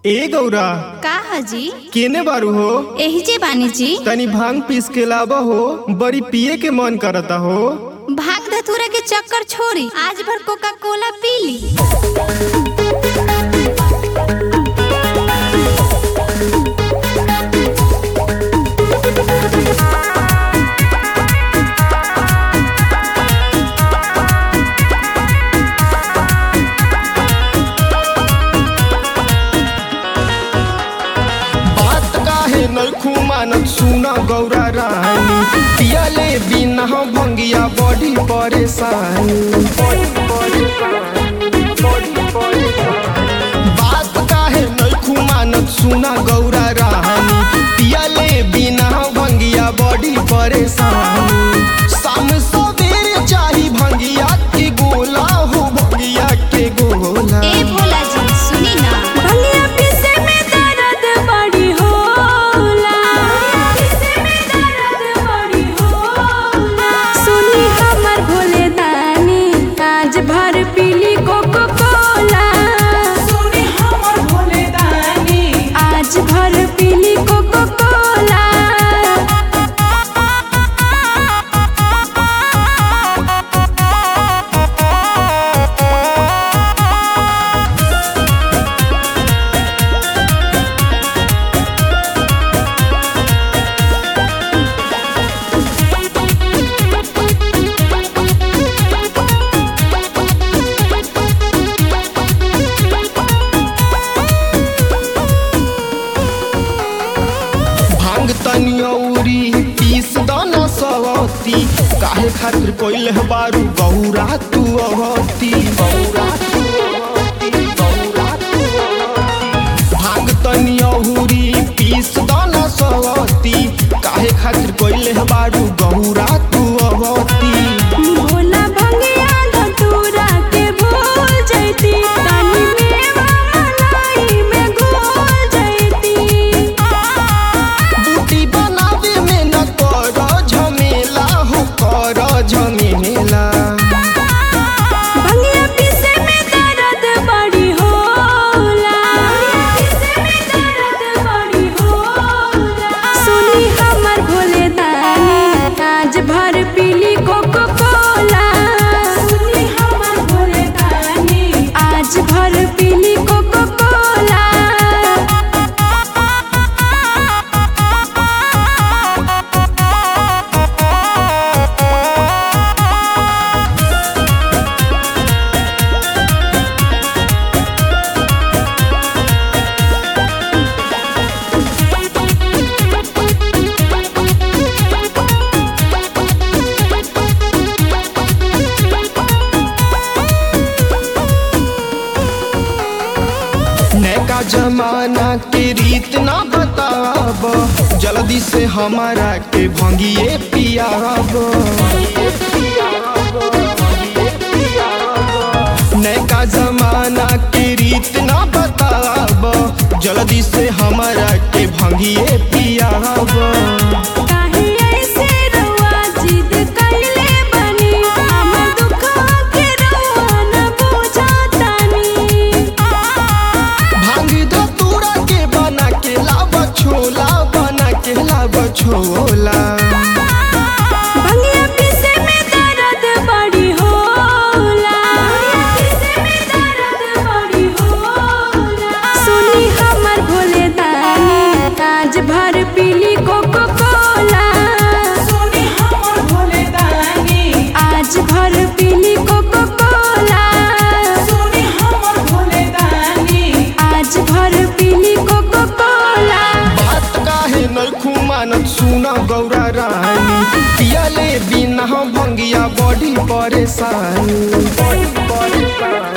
ए गौरा का हजी केने बारू हो? एही जे बानी जी। तनी भांग पीस के लावा हो, बड़ी पिए के मन करता हो। भाग धतूरा के चक्कर छोड़ी, आज भर कोका कोला पी ली। मानत सुना गौरा रानी, पियाले बिना भंगिया बड़ी परेशानी। बात काहे नइखू मानत सुना गौरा रानी, पियाले बिना भंगिया बड़ी परेशानी। शाम सवेरे चाही भंगिया के गोला हो, भंगिया के गोला। ए भोला जी सुनी ना, भंगिया पीसे में दर्द बड़ी होला, सुनी हमर भोले दानी, आज भर पीली कोको कोला। सुनी हमर भोले दानी, आज भर पीली कोको कोला। तनियौरी पीस दाना सवती, काहे खातिर कोइल बारू गौरा तू अवती। भांग तनियौरी पीस दाना सवती, काहे खातिर कोइल बारू गौरा तू अवती। भोला भंगिया धतूरा के भूल जैती, तनी मेवा मलाई में घोल जैती। बूटी बनावे में न कर झमेला हो, कर झमेला। भंगिया पीसे में दर्द बड़ी होला, सुनी हमर भोले दानी, आज भर पीली कोको कोला। सुनी हमर भोले दानी, आज भर पीली कोको कोला। नैका जमाना के रीत ना बताब, जल्दी से हमारा के भंगिए पियाब। नैका जमाना के रीत ना बताब, जल्दी से हमारा के भंगिए पियाब। काहे ऐसे रउआ जिद कइले बानी, हमर दुखवा के रउआ न बुझतानी। भांग धतूरा के बना के लाब छोला, बना के लाब छोला। भंगिया पीसे में दर्द बड़ी होला, सुनी हमर भोले दानी, आज भर पीली कोको कोला। सुनी हमर भोले दानी, आज भर पीली कोको कोला। सुनी हमर भोले दानी, आज भर पीली कोको कोला। बात काहे नइखू मानत सुना गौरा रानी, पियाले बिना भंगिया बड़ी परेशानी।